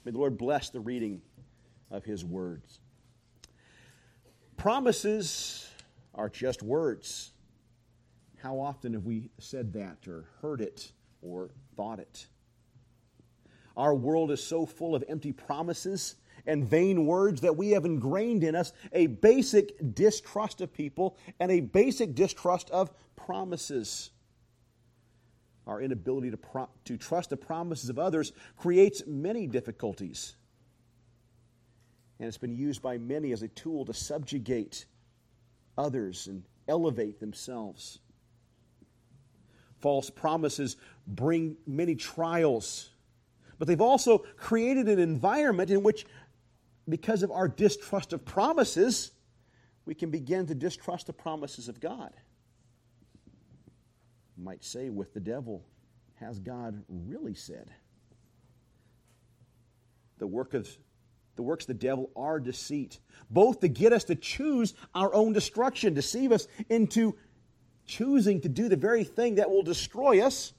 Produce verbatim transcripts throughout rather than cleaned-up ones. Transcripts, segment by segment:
May the Lord bless the reading of His words. Promises are just words. How often have we said that or heard it or thought it? Our world is so full of empty promises and vain words that we have ingrained in us a basic distrust of people and a basic distrust of promises. Our inability to, pro- to trust the promises of others creates many difficulties. And it's been used by many as a tool to subjugate others and elevate themselves. False promises bring many trials, but they've also created an environment in which, because of our distrust of promises, we can begin to distrust the promises of God. You might say with the devil, has God really said? The work of the works of the devil are deceit, both to get us to choose our own destruction, deceive us into choosing to do the very thing that will destroy us,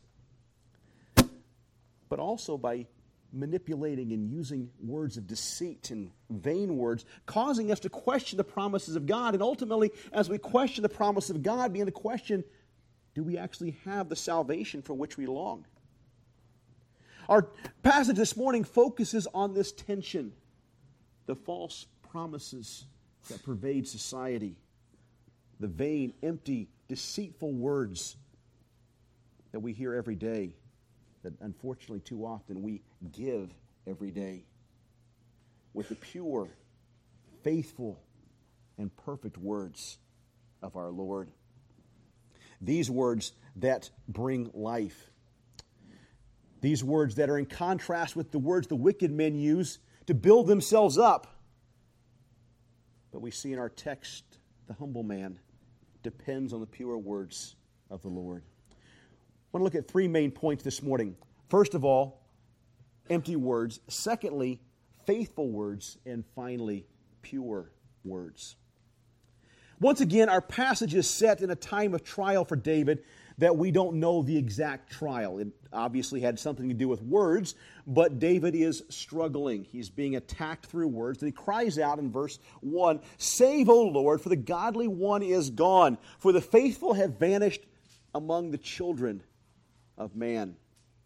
but also by manipulating and using words of deceit and vain words, causing us to question the promises of God. And ultimately, as we question the promise of God, begin to question, do we actually have the salvation for which we long? Our passage this morning focuses on this tension, the false promises that pervade society, the vain, empty, deceitful words that we hear every day, that unfortunately too often we give every day, with the pure, faithful, and perfect words of our Lord. These words that bring life. These words that are in contrast with the words the wicked men use to build themselves up. But we see in our text, the humble man depends on the pure words of the Lord. I want to look at three main points this morning. First of all, empty words. Secondly, faithful words. And finally, pure words. Once again, our passage is set in a time of trial for David that we don't know the exact trial. It obviously had something to do with words, but David is struggling. He's being attacked through words. And he cries out in verse one, "Save, O Lord, for the godly one is gone, for the faithful have vanished among the children of man."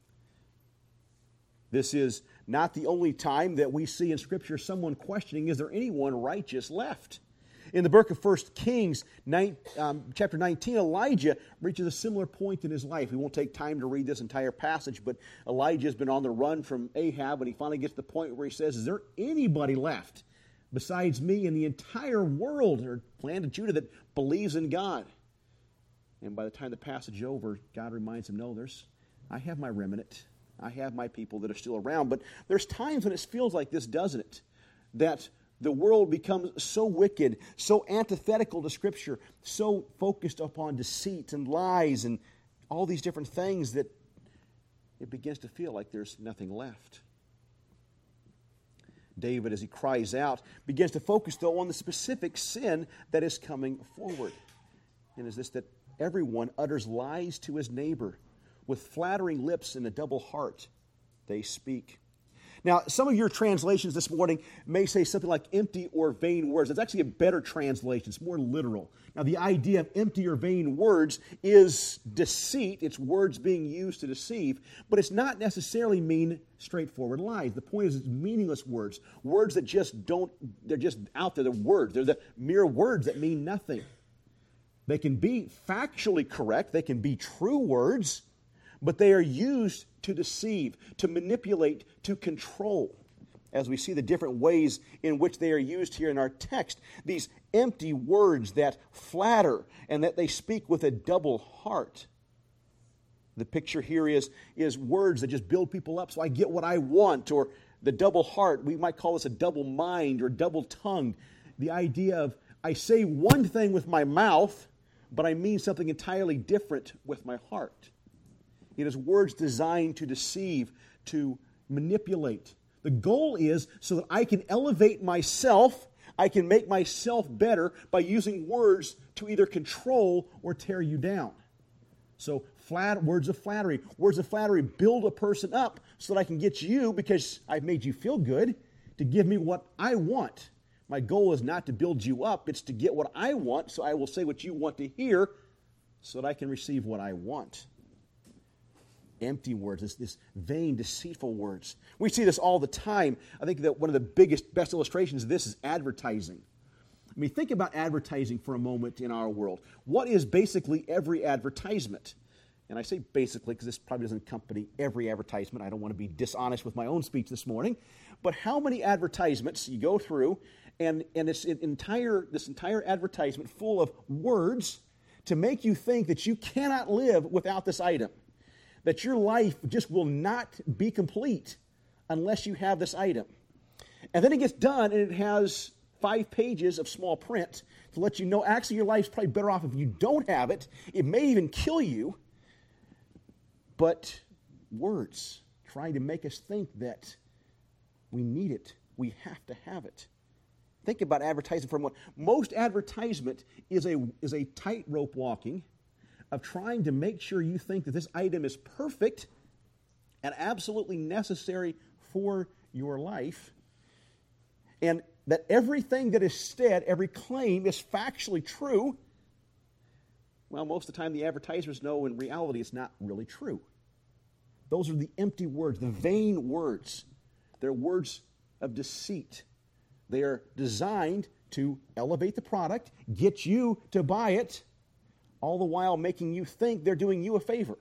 This is not the only time that we see in Scripture someone questioning, is there anyone righteous left? In the book of First Kings, nine, um, chapter nineteen, Elijah reaches a similar point in his life. We won't take time to read this entire passage, but Elijah has been on the run from Ahab, and he finally gets to the point where he says, is there anybody left besides me in the entire world or land of Judah that believes in God? And by the time the passage is over, God reminds him, no, there's, I have my remnant. I have my people that are still around. But there's times when it feels like this, doesn't it? That the world becomes so wicked, so antithetical to Scripture, so focused upon deceit and lies and all these different things that it begins to feel like there's nothing left. David, as he cries out, begins to focus, though, on the specific sin that is coming forward. And is this that everyone utters lies to his neighbor. With flattering lips and a double heart, they speak. Now, some of your translations this morning may say something like empty or vain words. It's actually a better translation. It's more literal. Now, the idea of empty or vain words is deceit. It's words being used to deceive, but it's not necessarily mean straightforward lies. The point is it's meaningless words. Words that just don't, they're just out there. They're words. They're the mere words that mean nothing. They can be factually correct. They can be true words, but they are used to deceive, to manipulate, to control. As we see the different ways in which they are used here in our text, these empty words that flatter and that they speak with a double heart. The picture here is, is words that just build people up so I get what I want, or the double heart. We might call this a double mind or double tongue. The idea of I say one thing with my mouth, but I mean something entirely different with my heart. It is words designed to deceive, to manipulate. The goal is so that I can elevate myself, I can make myself better by using words to either control or tear you down. So Flat, words of flattery. Words of flattery build a person up so that I can get you, because I've made you feel good, to give me what I want. My goal is not to build you up. It's to get what I want, so I will say what you want to hear so that I can receive what I want. Empty words, this, this vain, deceitful words. We see this all the time. I think that one of the biggest, best illustrations of this is advertising. I mean, think about advertising for a moment in our world. What is basically every advertisement? And I say basically because this probably doesn't accompany every advertisement. I don't want to be dishonest with my own speech this morning. But how many advertisements you go through, and, and it's an entire, this entire advertisement full of words to make you think that you cannot live without this item, that your life just will not be complete unless you have this item. And then it gets done, and it has five pages of small print to let you know actually your life's probably better off if you don't have it. It may even kill you. But words trying to make us think that we need it, we have to have it. Think about advertising for a moment. Most advertisement is a, is a tightrope walking of trying to make sure you think that this item is perfect and absolutely necessary for your life, and that everything that is said, every claim, is factually true. Well, most of the time the advertisers know in reality it's not really true. Those are the empty words, the vain words. They're words of deceit. They are designed to elevate the product, get you to buy it, all the while making you think they're doing you a favor.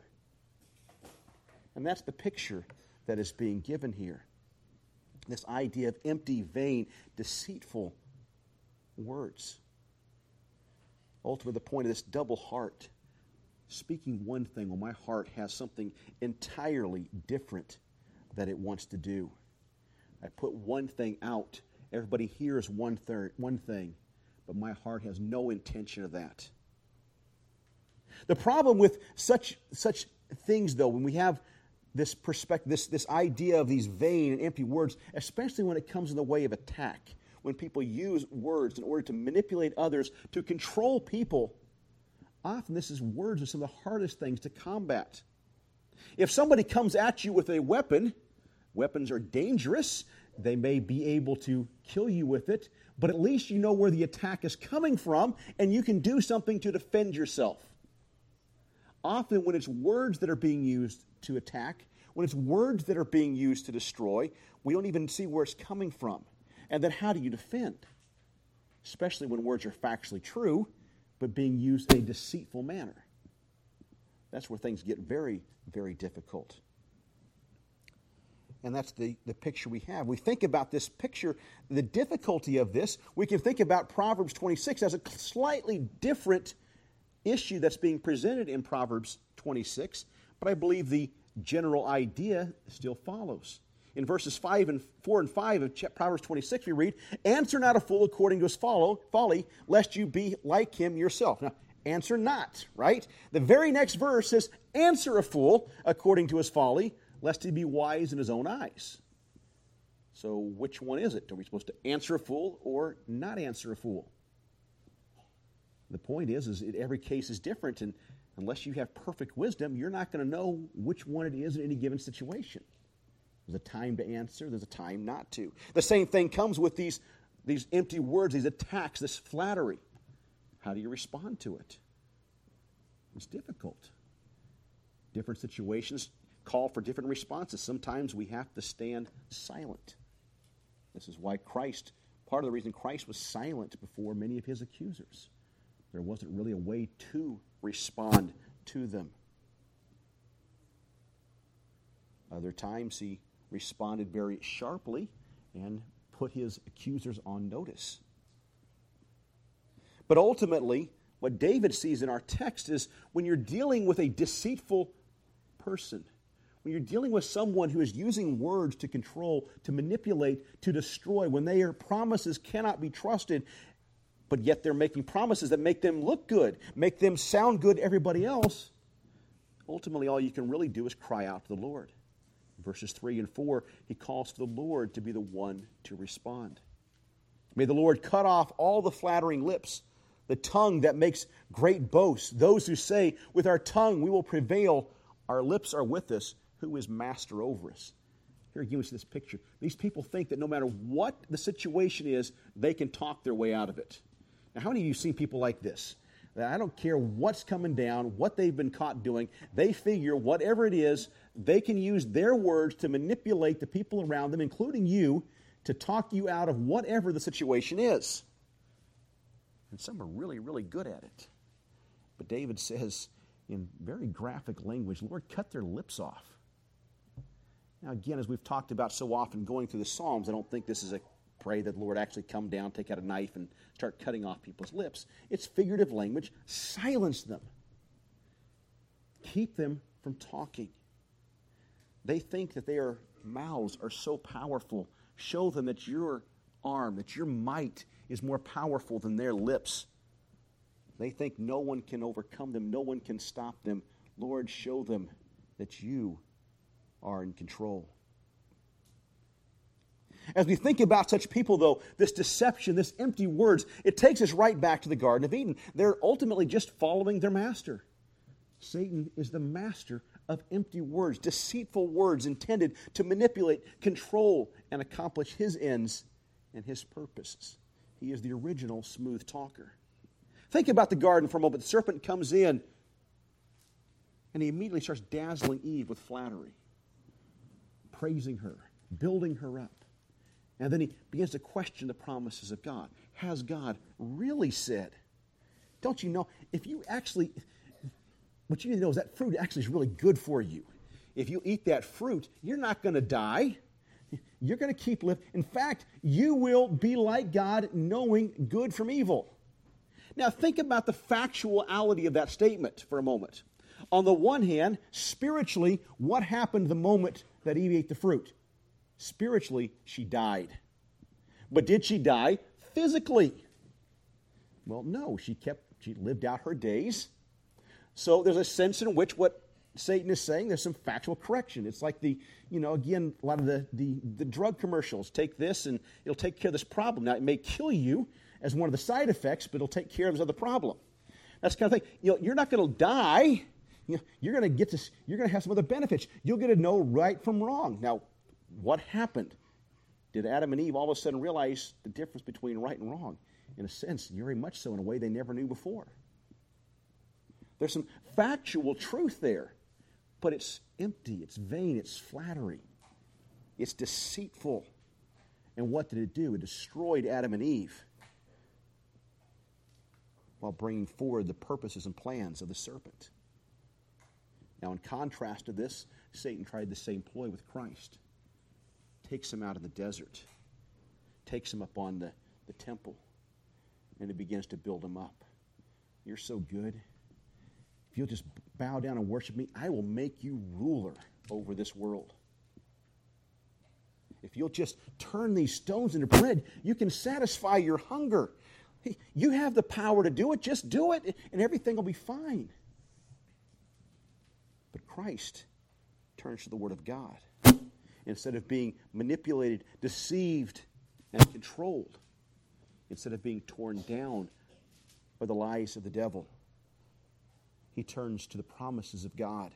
And that's the picture that is being given here. This idea of empty, vain, deceitful words. Ultimately, the point of this double heart, speaking one thing when my heart has something entirely different that it wants to do. I put one thing out. Everybody hears one, third, one thing, but my heart has no intention of that. The problem with such such things, though, when we have this perspective, this, this idea of these vain and empty words, especially when it comes in the way of attack, when people use words in order to manipulate others, to control people, often this is words are some of the hardest things to combat. If somebody comes at you with a weapon, weapons are dangerous. They may be able to kill you with it, but at least you know where the attack is coming from, and you can do something to defend yourself. Often when it's words that are being used to attack, when it's words that are being used to destroy, we don't even see where it's coming from. And then how do you defend? Especially when words are factually true, but being used in a deceitful manner. That's where things get very, very difficult. And that's the, the picture we have. We think about this picture, the difficulty of this. We can think about Proverbs twenty-six as a slightly different issue that's being presented in Proverbs twenty-six, but I believe the general idea still follows. In verses five and four and five of Proverbs twenty-six, we read, "Answer not a fool according to his folly, lest you be like him yourself." Now, answer not, right? The very next verse says, "Answer a fool according to his folly, lest he be wise in his own eyes." So which one is it? Are we supposed to answer a fool or not answer a fool? The point is, is that every case is different, and unless you have perfect wisdom, you're not going to know which one it is in any given situation. There's a time to answer, there's a time not to. The same thing comes with these, these empty words, these attacks, this flattery. How do you respond to it? It's difficult. Different situations call for different responses. Sometimes we have to stand silent. This is why Christ, part of the reason Christ was silent before many of his accusers. There wasn't really a way to respond to them. Other times he responded very sharply and put his accusers on notice. But ultimately, what David sees in our text is when you're dealing with a deceitful person, when you're dealing with someone who is using words to control, to manipulate, to destroy, when their promises cannot be trusted, but yet they're making promises that make them look good, make them sound good to everybody else, ultimately all you can really do is cry out to the Lord. In verses three and four, he calls for the Lord to be the one to respond. May the Lord cut off all the flattering lips The tongue that makes great boasts. Those who say, with our tongue we will prevail. Our lips are with us. Who is master over us? Here again we see this picture. These people think that no matter what the situation is, they can talk their way out of it. Now, how many of you have seen people like this? That I don't care what's coming down, what they've been caught doing. They figure whatever it is, they can use their words to manipulate the people around them, including you, to talk you out of whatever the situation is. And some are really, really good at it. But David says in very graphic language, Lord, cut their lips off. Now, again, as we've talked about so often going through the Psalms, I don't think this is a pray that the Lord actually come down, take out a knife, and start cutting off people's lips. It's figurative language. Silence them. Keep them from talking. They think that their mouths are so powerful. Show them that your arm, that your might is more powerful than their lips. They think no one can overcome them, no one can stop them. Lord, show them that you are in control. As we think about such people, though, this deception, this empty words, it takes us right back to the Garden of Eden. They're ultimately just following their master. Satan is the master of empty words, deceitful words intended to manipulate, control, and accomplish his ends and his purposes. He is the original smooth talker. Think about the garden for a moment. The serpent comes in, and he immediately starts dazzling Eve with flattery, praising her, building her up. And then he begins to question the promises of God. Has God really said? Don't you know, if you actually, what you need to know is that fruit actually is really good for you. If you eat that fruit, you're not going to die. You're going to keep living. In fact, you will be like God, knowing good from evil. Now, think about the factuality of that statement for a moment. On the one hand, spiritually, what happened the moment that Eve ate the fruit? Spiritually, she died. But did she die physically? Well, no. She kept, she lived out her days. So there's a sense in which what Satan is saying, there's some factual correction. It's like the, you know, again, a lot of the, the, the drug commercials. Take this and it'll take care of this problem. Now, it may kill you as one of the side effects, but it'll take care of this other problem. That's the kind of thing. You know, you're not going to die. You know, you're going to get this, you're going to have some other benefits. You'll get to know right from wrong. Now, what happened? Did Adam and Eve all of a sudden realize the difference between right and wrong? In a sense, very much so in a way they never knew before. There's some factual truth there, but it's empty, it's vain, it's flattery. It's deceitful. And what did it do? It destroyed Adam and Eve while bringing forward the purposes and plans of the serpent. Now, in contrast to this, Satan tried the same ploy with Christ. Takes him out in the desert, takes him up on the, the temple, and it begins to build him up. You're so good. If you'll just bow down and worship me, I will make you ruler over this world. If you'll just turn these stones into bread, you can satisfy your hunger. You have the power to do it. Just do it, and everything will be fine. But Christ turns to the Word of God. Instead of being manipulated, deceived, and controlled, instead of being torn down by the lies of the devil, he turns to the promises of God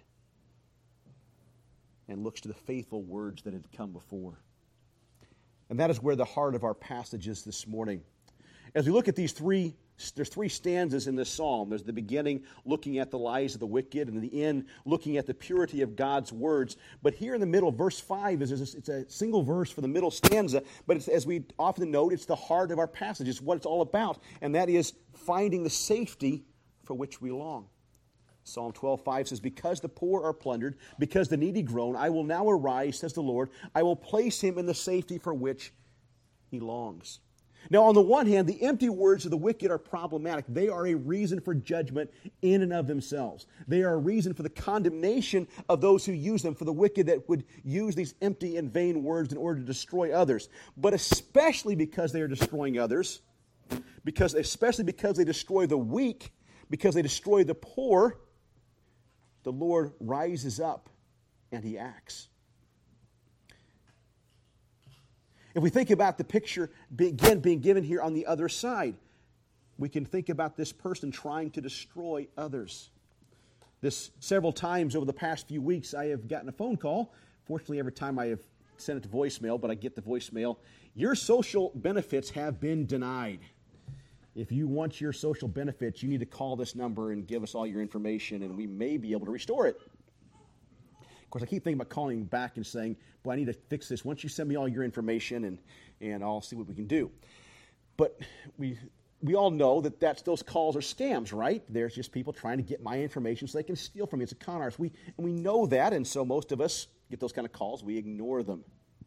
and looks to the faithful words that had come before. And that is where the heart of our passage is this morning. As we look at these three, there's three stanzas in this psalm. There's the beginning, looking at the lies of the wicked, and the end, looking at the purity of God's words. But here in the middle, verse five, is it's a single verse for the middle stanza, but it's, as we often note, it's the heart of our passage. It's what it's all about, and that is finding the safety for which we long. Psalm twelve five says, because the poor are plundered, because the needy groan, I will now arise, says the Lord. I will place him in the safety for which he longs. Now, on the one hand, the empty words of the wicked are problematic. They are a reason for judgment in and of themselves. They are a reason for the condemnation of those who use them, for the wicked that would use these empty and vain words in order to destroy others. But especially because they are destroying others, because especially because they destroy the weak, because they destroy the poor, the Lord rises up and he acts. If we think about the picture again being given here on the other side, we can think about this person trying to destroy others. This several times over the past few weeks, I have gotten a phone call. Fortunately, every time I have sent it to voicemail, but I get the voicemail. Your social benefits have been denied. If you want your social benefits, you need to call this number and give us all your information, and we may be able to restore it. Of course, I keep thinking about calling back and saying, boy, I need to fix this. Once you send me all your information, and, and I'll see what we can do. But we... We all know that that's, those calls are scams, right? There's just people trying to get my information so they can steal from me. It's a con artist. We, and we know that, and so most of us get those kind of calls. We ignore them.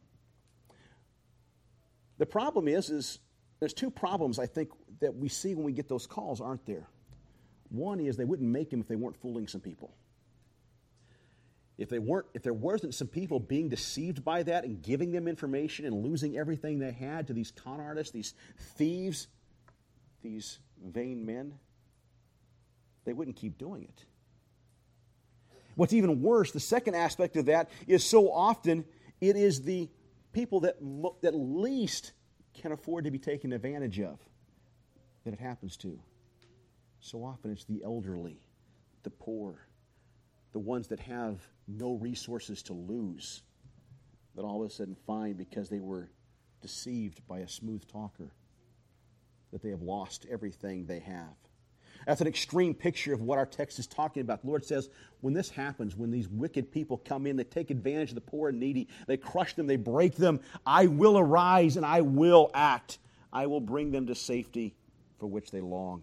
The problem is, is there's two problems, I think, that we see when we get those calls, aren't there? One is they wouldn't make them if they weren't fooling some people. If they weren't, if there wasn't some people being deceived by that and giving them information and losing everything they had to these con artists, these thieves, these vain men, they wouldn't keep doing it. What's even worse, the second aspect of that is so often it is the people that, mo- that least can afford to be taken advantage of that it happens to. So often it's the elderly, the poor, the ones that have no resources to lose, that all of a sudden find because they were deceived by a smooth talker, that they have lost everything they have. That's an extreme picture of what our text is talking about. The Lord says, when this happens, when these wicked people come in, they take advantage of the poor and needy, they crush them, they break them, I will arise and I will act. I will bring them to safety for which they long.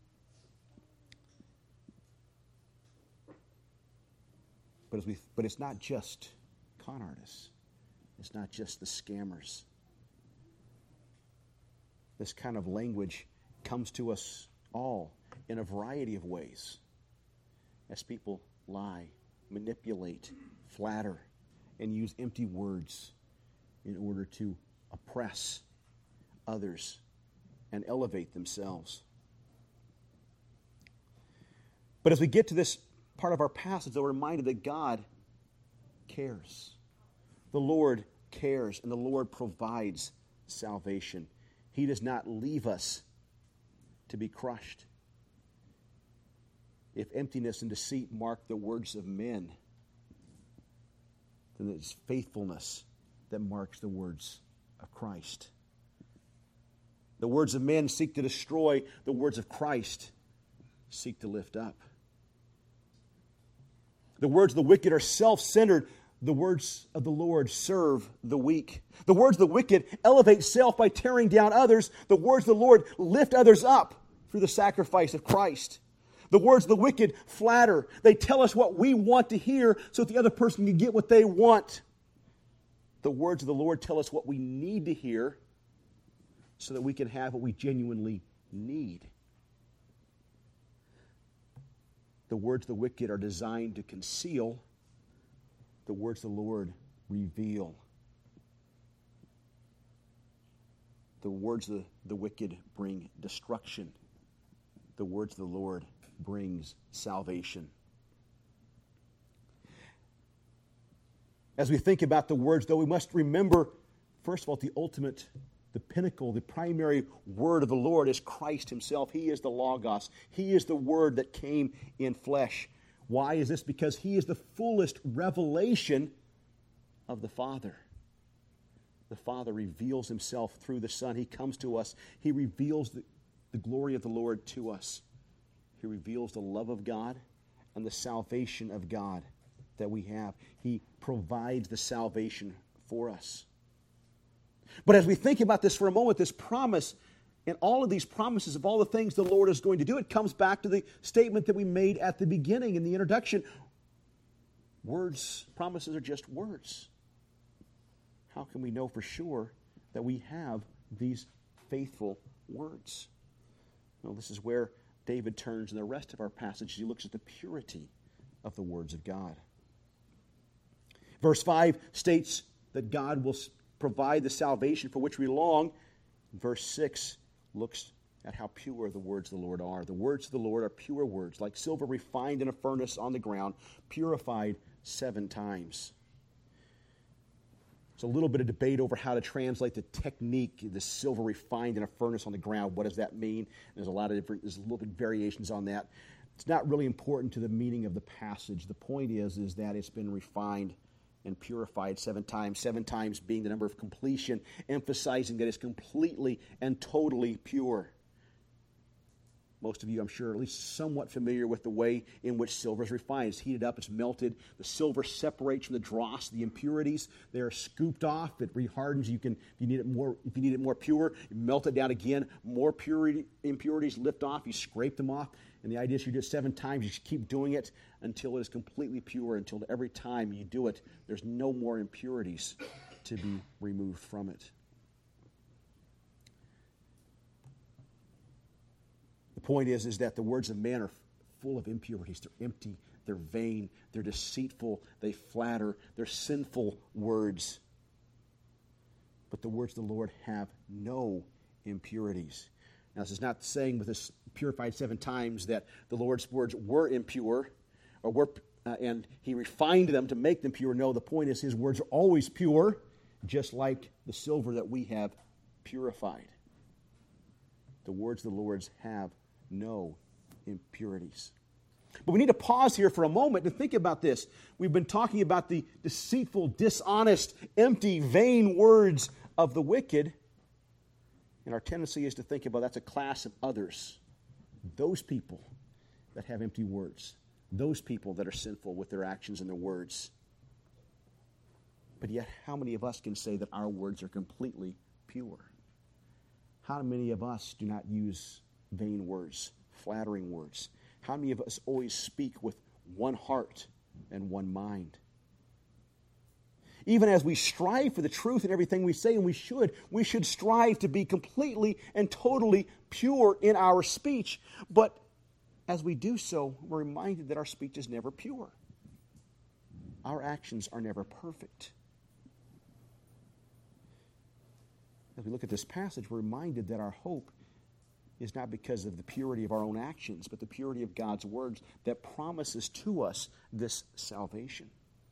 But, as we, but it's not just con artists. It's not just the scammers. This kind of language comes to us all in a variety of ways as people lie, manipulate, flatter, and use empty words in order to oppress others and elevate themselves. But as we get to this part of our passage, we're reminded that God cares. The Lord cares, and the Lord provides salvation. He does not leave us to be crushed. If emptiness and deceit mark the words of men, then it's faithfulness that marks the words of Christ. The words of men seek to destroy, the words of Christ seek to lift up. The words of the wicked are self-centered. The words of the Lord serve the weak. The words of the wicked elevate self by tearing down others. The words of the Lord lift others up through the sacrifice of Christ. The words of the wicked flatter. They tell us what we want to hear so that the other person can get what they want. The words of the Lord tell us what we need to hear so that we can have what we genuinely need. The words of the wicked are designed to conceal. The words of the Lord reveal. The words of the, the wicked bring destruction. The words of the Lord brings salvation. As we think about the words, though, we must remember, first of all, the ultimate, the pinnacle, the primary word of the Lord is Christ himself. He is the Logos. He is the Word that came in flesh. Why is this? Because he is the fullest revelation of the Father. The Father reveals himself through the Son. He comes to us. He reveals the, the glory of the Lord to us. He reveals the love of God and the salvation of God that we have. He provides the salvation for us. But as we think about this for a moment, this promise and all of these promises of all the things the Lord is going to do, it comes back to the statement that we made at the beginning in the introduction. Words, promises are just words. How can we know for sure that we have these faithful words? Well, this is where David turns in the rest of our passage. He looks at the purity of the words of God. Verse five states that God will provide the salvation for which we long. Verse six looks at how pure the words of the Lord are. The words of the Lord are pure words, like silver refined in a furnace on the ground, purified seven times. There's a little bit of debate over how to translate the technique, the silver refined in a furnace on the ground. What does that mean? There's a lot of different, there's a little bit of variations on that. It's not really important to the meaning of the passage. The point is, is that it's been refined and purified seven times, seven times being the number of completion, emphasizing that it's completely and totally pure. Most of you, I'm sure, are at least somewhat familiar with the way in which silver is refined. It's heated up, it's melted. The silver separates from the dross, the impurities. They're scooped off. It rehardens. You can, if you need it more, if you need it more pure, you melt it down again. More purity, impurities lift off. You scrape them off. And the idea is you do it seven times. You should keep doing it until it is completely pure. Until every time you do it, there's no more impurities to be removed from it. The point is, is that the words of man are full of impurities. They're empty, they're vain, they're deceitful, they flatter, they're sinful words. But the words of the Lord have no impurities. Now, this is not saying with this purified seven times that the Lord's words were impure, or were, uh, and he refined them to make them pure. No, the point is his words are always pure, just like the silver that we have purified. The words of the Lord's have no impurities. But we need to pause here for a moment to think about this. We've been talking about the deceitful, dishonest, empty, vain words of the wicked. And our tendency is to think about that's a class of others. Those people that have empty words. Those people that are sinful with their actions and their words. But yet, how many of us can say that our words are completely pure? How many of us do not use vain words, flattering words? How many of us always speak with one heart and one mind? Even as we strive for the truth in everything we say, and we should, we should strive to be completely and totally pure in our speech. But as we do so, we're reminded that our speech is never pure. Our actions are never perfect. As we look at this passage, we're reminded that our hope is not because of the purity of our own actions, but the purity of God's words that promises to us this salvation.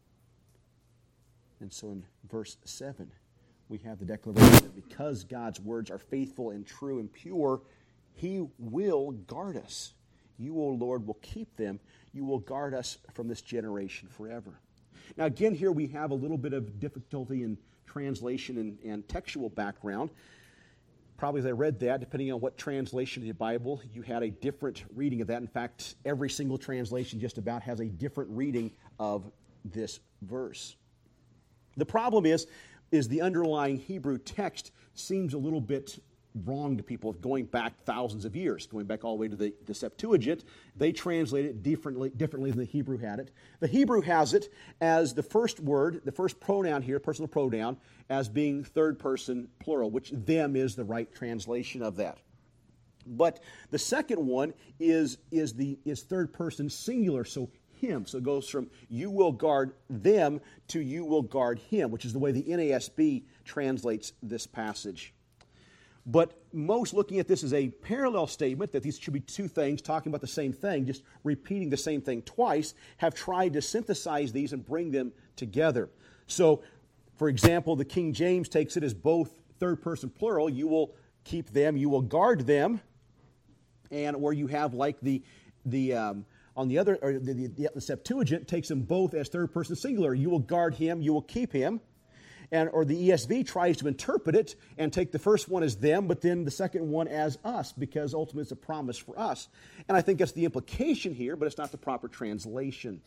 And so in verse seven, we have the declaration that because God's words are faithful and true and pure, he will guard us. You, O Lord, will keep them. You will guard us from this generation forever. Now again, here we have a little bit of difficulty in translation and, and textual background. Probably as I read that, depending on what translation of the Bible, you had a different reading of that. In fact, every single translation just about has a different reading of this verse. The problem is, is the underlying Hebrew text seems a little bit wrong to people going back thousands of years, going back all the way to the, the Septuagint. They translate it differently, differently than the Hebrew had it. The Hebrew has it as the first word, the first pronoun here, personal pronoun, as being third person plural, which them is the right translation of that. But the second one is, is, the, is third person singular, so him. So it goes from you will guard them to you will guard him, which is the way the N A S B translates this passage. But most looking at this as a parallel statement, that these should be two things talking about the same thing, just repeating the same thing twice, have tried to synthesize these and bring them together. So, for example, the King James takes it as both third person plural, you will keep them, you will guard them, and or you have like the the um, on the other, or the, the, the Septuagint takes them both as third person singular, you will guard him, you will keep him. And or the E S V tries to interpret it and take the first one as them, but then the second one as us, because ultimately it's a promise for us. And I think that's the implication here, but it's not the proper translation.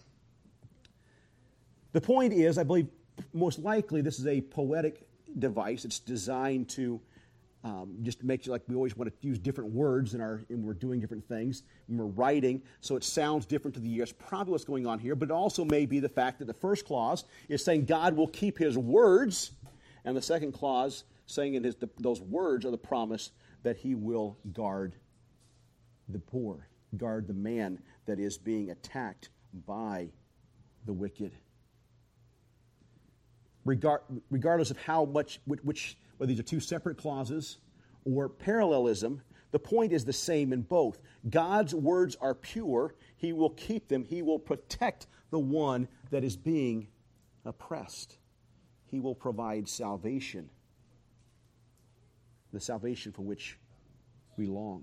The point is, I believe most likely this is a poetic device. It's designed to um, just make it like we always want to use different words in our, when we're doing different things, when we're writing, so it sounds different to the ear. That's probably what's going on here, but it also may be the fact that the first clause is saying God will keep his words, and the second clause saying in his, the, those words are the promise that he will guard the poor, guard the man that is being attacked by the wicked. Regard, regardless of how much, which, which whether these are two separate clauses or parallelism, the point is the same in both. God's words are pure. He will keep them. He will protect the one that is being oppressed. He will provide salvation, the salvation for which we long.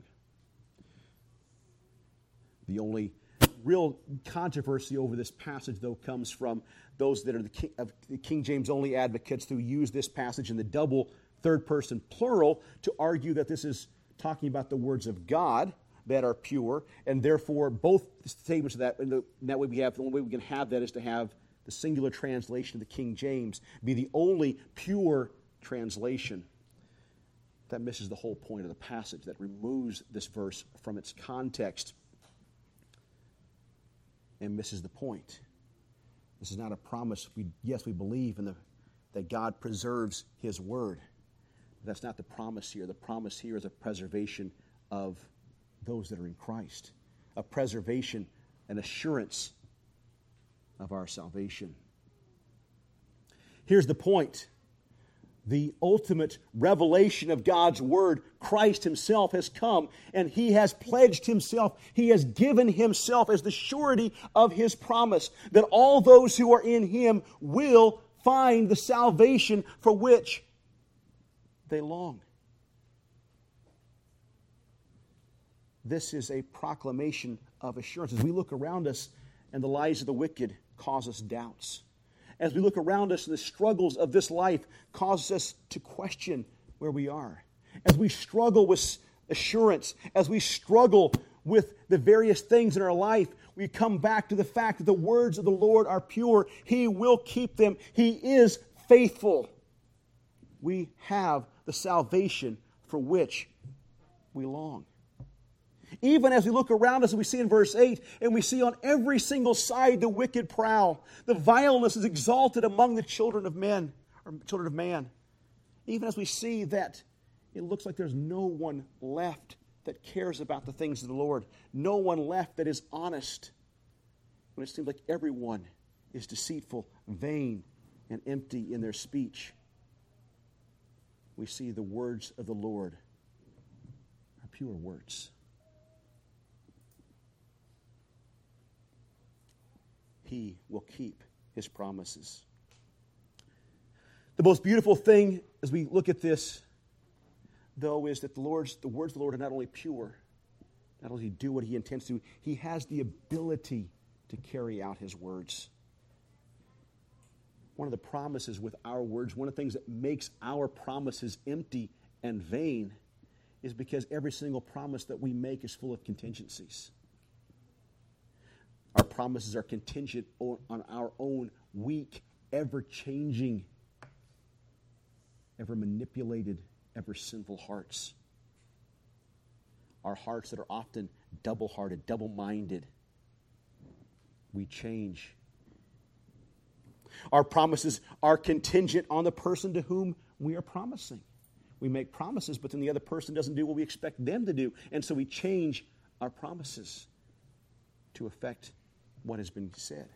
The only real controversy over this passage, though, comes from those that are the King, of the King James only advocates who use this passage in the double third person plural to argue that this is talking about the words of God that are pure, and therefore both statements of that, and the, and that way we have, the only way we can have that is to have the singular translation of the King James be the only pure translation. That misses the whole point of the passage, that removes this verse from its context and misses the point. This is not a promise. We, yes, we believe in the, that God preserves His Word. That's not the promise here. The promise here is a preservation of those that are in Christ, a preservation, an assurance of our salvation. Here's the point. The ultimate revelation of God's Word, Christ Himself has come, and He has pledged Himself. He has given Himself as the surety of His promise that all those who are in Him will find the salvation for which they long. This is a proclamation of assurance. As we look around us and the lies of the wicked cause us doubts, as we look around us and the struggles of this life causes us to question where we are, as we struggle with assurance, as we struggle with the various things in our life, we come back to the fact that the words of the Lord are pure. He will keep them. He is faithful. We have the salvation for which we long. Even as we look around us and we see in verse eight, and we see on every single side the wicked prowl, the vileness is exalted among the children of men, or children of man. Even as we see that it looks like there's no one left that cares about the things of the Lord, no one left that is honest, when it seems like everyone is deceitful, vain, and empty in their speech, we see the words of the Lord are pure words. He will keep His promises. The most beautiful thing as we look at this, though, is that the Lord's the words of the Lord are not only pure, not only do what He intends to, He has the ability to carry out His words. One of the promises with our words, one of the things that makes our promises empty and vain, is because every single promise that we make is full of contingencies. Our promises are contingent on our own weak, ever-changing, ever-manipulated, ever-sinful hearts. Our hearts that are often double-hearted, double-minded. We change. Our promises are contingent on the person to whom we are promising. We make promises, but then the other person doesn't do what we expect them to do. And so we change our promises to affect what has been said.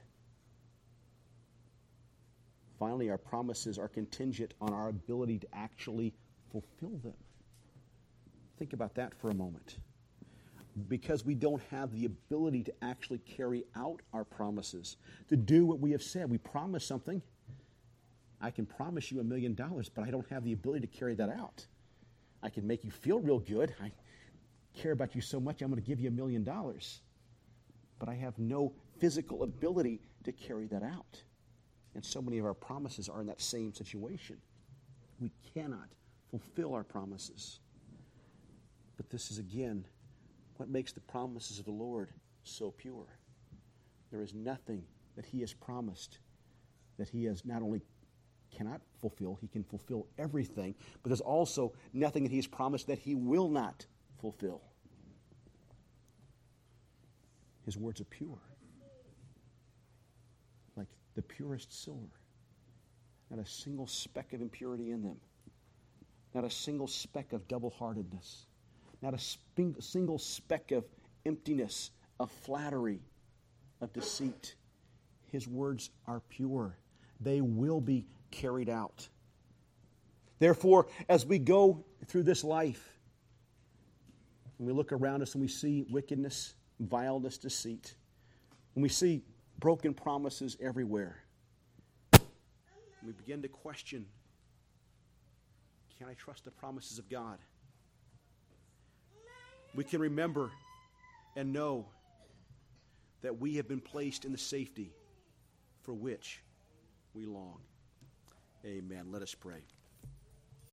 Finally, our promises are contingent on our ability to actually fulfill them. Think about that for a moment. Because we don't have the ability to actually carry out our promises, to do what we have said. We promise something. I can promise you a million dollars, but I don't have the ability to carry that out. I can make you feel real good. I care about you so much, I'm going to give you a million dollars. But I have no physical ability to carry that out. And so many of our promises are in that same situation. We cannot fulfill our promises. But this is, again, what makes the promises of the Lord so pure. There is nothing that He has promised that He has not only cannot fulfill, He can fulfill everything, but there's also nothing that He has promised that He will not fulfill. His words are pure, like the purest silver. Not a single speck of impurity in them. Not a single speck of double-heartedness. Not a sping, single speck of emptiness, of flattery, of deceit. His words are pure. They will be carried out. Therefore, as we go through this life, when we look around us and we see wickedness, vileness, deceit, when we see broken promises everywhere, we begin to question, can I trust the promises of God? We can remember and know that we have been placed in the safety for which we long. Amen. Let us pray.